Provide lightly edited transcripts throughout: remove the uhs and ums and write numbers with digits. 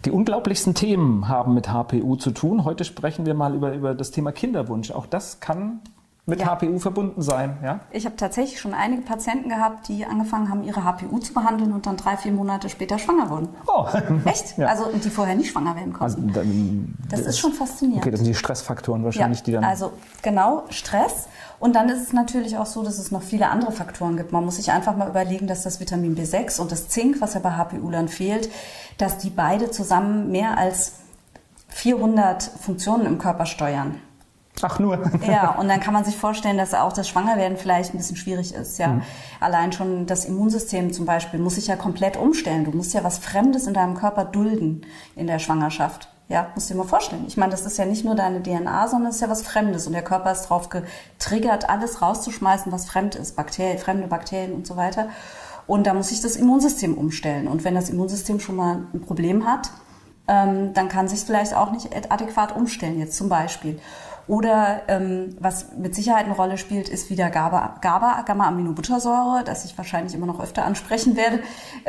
Die unglaublichsten Themen haben mit HPU zu tun. Heute sprechen wir mal über das Thema Kinderwunsch. Auch das kann mit HPU verbunden sein. Ja? Ich habe tatsächlich schon einige Patienten gehabt, die angefangen haben, ihre HPU zu behandeln und dann 3-4 Monate später schwanger wurden. Oh. Echt? Ja. Also die vorher nicht schwanger werden konnten. Also, das ist schon faszinierend. Okay, das sind die Stressfaktoren wahrscheinlich, die dann... Also genau, Stress. Und dann ist es natürlich auch so, dass es noch viele andere Faktoren gibt. Man muss sich einfach mal überlegen, dass das Vitamin B6 und das Zink, was ja bei HPU-Lern fehlt, dass die beide zusammen mehr als 400 Funktionen im Körper steuern. Ach nur. Ja, und dann kann man sich vorstellen, dass auch das Schwangerwerden vielleicht ein bisschen schwierig ist. Ja, Allein schon das Immunsystem zum Beispiel muss sich ja komplett umstellen. Du musst ja was Fremdes in deinem Körper dulden in der Schwangerschaft. Ja, musst dir mal vorstellen. Ich meine, das ist ja nicht nur deine DNA, sondern es ist ja was Fremdes. Und der Körper ist darauf getriggert, alles rauszuschmeißen, was fremd ist. Fremde Bakterien und so weiter. Und da muss sich das Immunsystem umstellen. Und wenn das Immunsystem schon mal ein Problem hat, dann kann sich vielleicht auch nicht adäquat umstellen, jetzt zum Beispiel. Oder was mit Sicherheit eine Rolle spielt, ist wieder Gamma-Aminobuttersäure, das ich wahrscheinlich immer noch öfter ansprechen werde.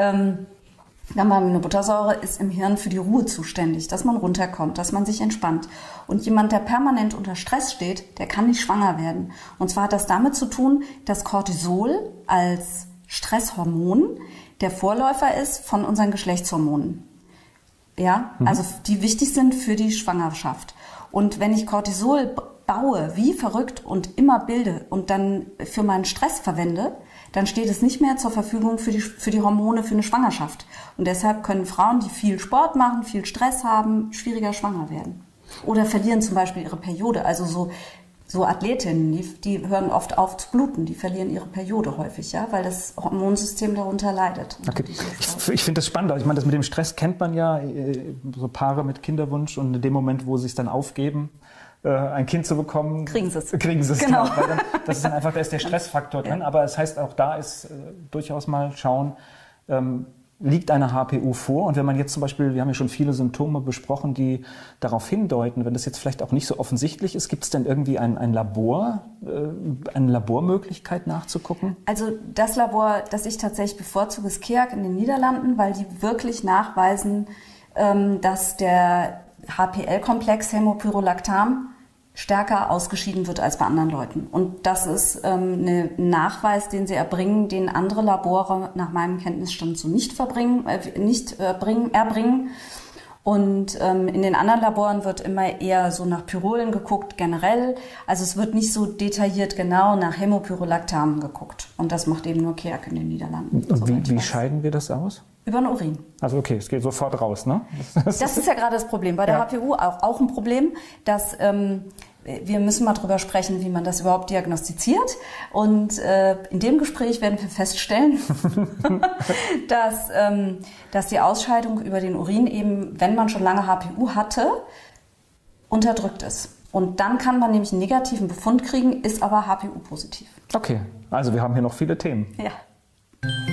Gamma-Aminobuttersäure ist im Hirn für die Ruhe zuständig, dass man runterkommt, dass man sich entspannt. Und jemand, der permanent unter Stress steht, der kann nicht schwanger werden. Und zwar hat das damit zu tun, dass Cortisol als Stresshormon der Vorläufer ist von unseren Geschlechtshormonen. Ja, also die wichtig sind für die Schwangerschaft. Und wenn ich Cortisol baue, wie verrückt und immer bilde und dann für meinen Stress verwende, dann steht es nicht mehr zur Verfügung für die Hormone für eine Schwangerschaft. Und deshalb können Frauen, die viel Sport machen, viel Stress haben, schwieriger schwanger werden. Oder verlieren zum Beispiel ihre Periode. Also so Athletinnen, die hören oft auf zu bluten, die verlieren ihre Periode häufig, ja, weil das Hormonsystem darunter leidet. Okay. Ich finde das spannend. Ich meine, das mit dem Stress kennt man ja, so Paare mit Kinderwunsch und in dem Moment, wo sie es dann aufgeben, ein Kind zu bekommen, kriegen sie es. Genau. Weil dann, das ist dann einfach, da ist der Stressfaktor drin. Aber es heißt, auch da ist durchaus mal schauen, liegt eine HPU vor? Und wenn man jetzt zum Beispiel, wir haben ja schon viele Symptome besprochen, die darauf hindeuten, wenn das jetzt vielleicht auch nicht so offensichtlich ist, gibt es denn irgendwie ein Labor, eine Labormöglichkeit nachzugucken? Also das Labor, das ich tatsächlich bevorzuge, ist KEAK in den Niederlanden, weil die wirklich nachweisen, dass der HPL-Komplex Hämopyrolactam stärker ausgeschieden wird als bei anderen Leuten. Und das ist ein Nachweis, den sie erbringen, den andere Labore nach meinem Kenntnisstand so nicht erbringen. Und in den anderen Laboren wird immer eher so nach Pyrolen geguckt, generell. Also es wird nicht so detailliert genau nach Hämopyrolactam geguckt. Und das macht eben nur KEAK in den Niederlanden. Und wie scheiden wir das aus? Über den Urin. Also okay, es geht sofort raus, ne? Das ist ja gerade das Problem. Bei der HPU auch ein Problem, dass wir müssen mal drüber sprechen, wie man das überhaupt diagnostiziert. Und in dem Gespräch werden wir feststellen, dass die Ausscheidung über den Urin eben, wenn man schon lange HPU hatte, unterdrückt ist. Und dann kann man nämlich einen negativen Befund kriegen, ist aber HPU-positiv. Okay, also wir haben hier noch viele Themen. Ja.